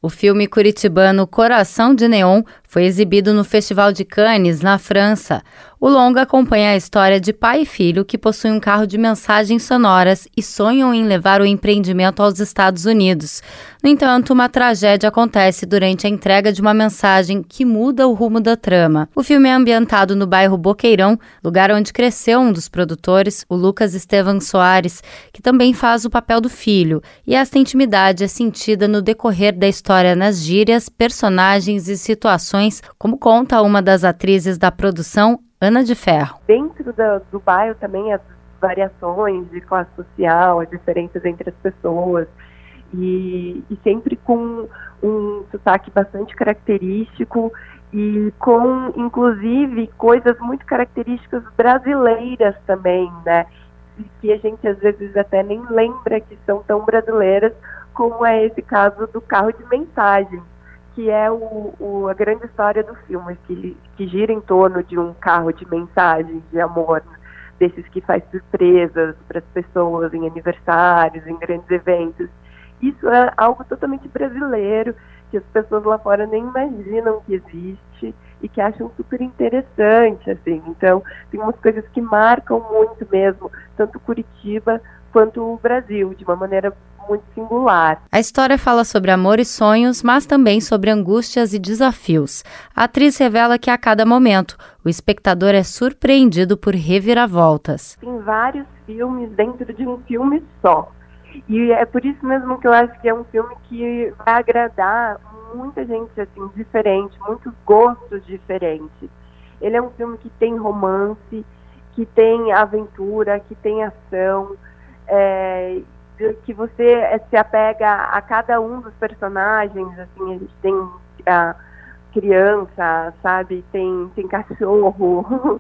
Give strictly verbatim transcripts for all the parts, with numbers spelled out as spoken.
O filme curitibano Coração de Neon foi exibido no Festival de Cannes, na França. O longa acompanha a história de pai e filho que possuem um carro de mensagens sonoras e sonham em levar o empreendimento aos Estados Unidos. No entanto, uma tragédia acontece durante a entrega de uma mensagem que muda o rumo da trama. O filme é ambientado no bairro Boqueirão, lugar onde cresceu um dos produtores, o Lucas Estevam Soares, que também faz o papel do filho, e essa intimidade é sentida no decorrer da história nas gírias, personagens e situações, como conta uma das atrizes da produção, Ana de Ferro. Dentro do, do bairro também as variações de classe social, as diferenças entre as pessoas, e, e sempre com um sotaque bastante característico e com, inclusive, coisas muito características brasileiras também, né? E que a gente às vezes até nem lembra que são tão brasileiras, como é esse caso do carro de mensagem, que é o, o, a grande história do filme, que, que gira em torno de um carro de mensagem, de amor, desses que faz surpresas para as pessoas em aniversários, em grandes eventos. Isso é algo totalmente brasileiro, que as pessoas lá fora nem imaginam que existe e que acham super interessante, assim. Então, tem umas coisas que marcam muito mesmo, tanto Curitiba quanto o Brasil, de uma maneira muito singular. A história fala sobre amor e sonhos, mas também sobre angústias e desafios. A atriz revela que a cada momento o espectador é surpreendido por reviravoltas. Tem vários filmes dentro de um filme só. E é por isso mesmo que eu acho que é um filme que vai agradar muita gente assim, diferente, muitos gostos diferentes. Ele é um filme que tem romance, que tem aventura, que tem ação, é, que você se apega a cada um dos personagens, assim, a gente tem a criança, sabe, tem, tem cachorro,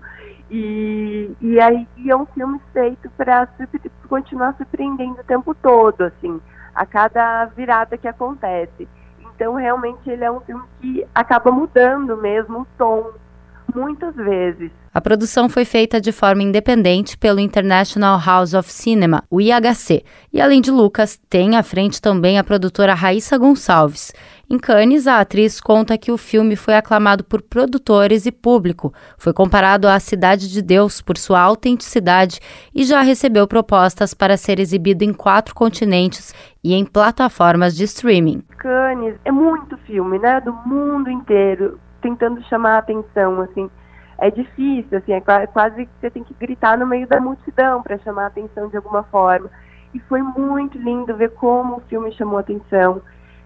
e, e aí e é um filme feito para continuar surpreendendo o tempo todo, assim, a cada virada que acontece. Então, realmente, ele é um filme que acaba mudando mesmo o tom, muitas vezes. A produção foi feita de forma independente pelo International House of Cinema, o I H C, e além de Lucas, tem à frente também a produtora Raíssa Gonçalves. Em Cannes, a atriz conta que o filme foi aclamado por produtores e público, foi comparado à Cidade de Deus por sua autenticidade e já recebeu propostas para ser exibido em quatro continentes e em plataformas de streaming. Cannes é muito filme, né, do mundo inteiro, tentando chamar a atenção, assim. É difícil, assim, é quase que você tem que gritar no meio da multidão para chamar a atenção de alguma forma. E foi muito lindo ver como o filme chamou a atenção,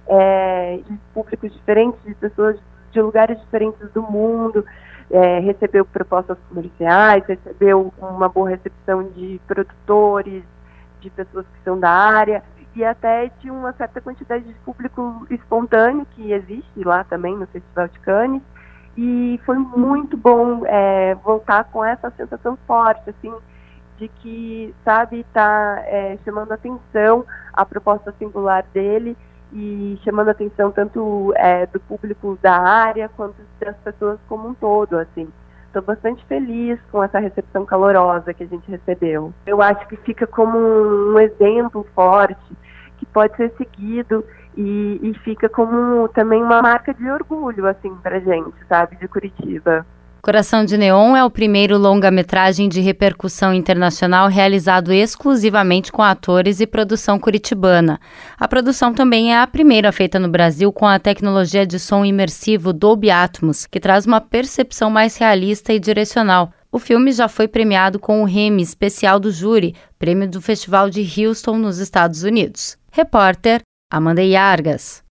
é, de públicos diferentes, de pessoas de lugares diferentes do mundo, é, recebeu propostas comerciais, recebeu uma boa recepção de produtores, de pessoas que são da área, e até de uma certa quantidade de público espontâneo que existe lá também no Festival de Cannes. E foi muito bom é, voltar com essa sensação forte, assim, de que, sabe, está é, chamando atenção a proposta singular dele e chamando atenção tanto é, do público da área quanto das pessoas como um todo, assim. Estou bastante feliz com essa recepção calorosa que a gente recebeu. Eu acho que fica como um exemplo forte que pode ser seguido e, e fica como também uma marca de orgulho, assim, pra gente, sabe, de Curitiba. Coração de Neon é o primeiro longa-metragem de repercussão internacional realizado exclusivamente com atores e produção curitibana. A produção também é a primeira feita no Brasil com a tecnologia de som imersivo Dolby Atmos, que traz uma percepção mais realista e direcional. O filme já foi premiado com o Emmy Especial do Júri, prêmio do Festival de Houston, nos Estados Unidos. Repórter Amanda Iargas.